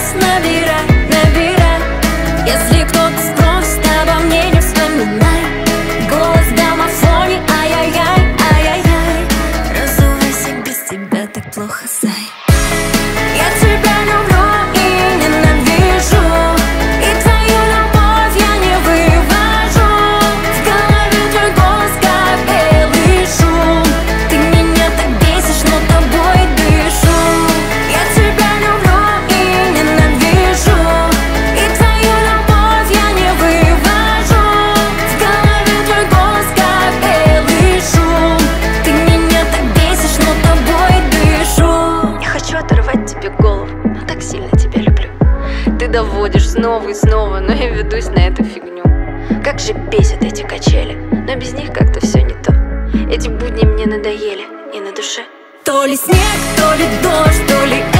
раз набирай, набирай. Если кто-то спросит обо мне, не вспоминай. Голос в домофоне, ай-яй-яй, ай-яй-яй. Разувайся, без тебя так плохо, зай. Я тебя люблю и ненавижу, и твою любовь я не вывожу. В голове твой голос, как белый шум. Ты меня так бесишь, но тобой дышу. Я тебя люблю и ненавижу, и твою любовь я не вывожу. В голове твой голос, как белый шум. Ты меня так бесишь, но тобой дышу. Я хочу оторвать тебе голову, но так сильно тебя люблю. Ты доводишь снова и снова, но я ведусь на эту фигню. Как же бесят эти качели, но без них как-то все не то. Эти будни мне надоели, и на душе то ли снег, то ли дождь, то ли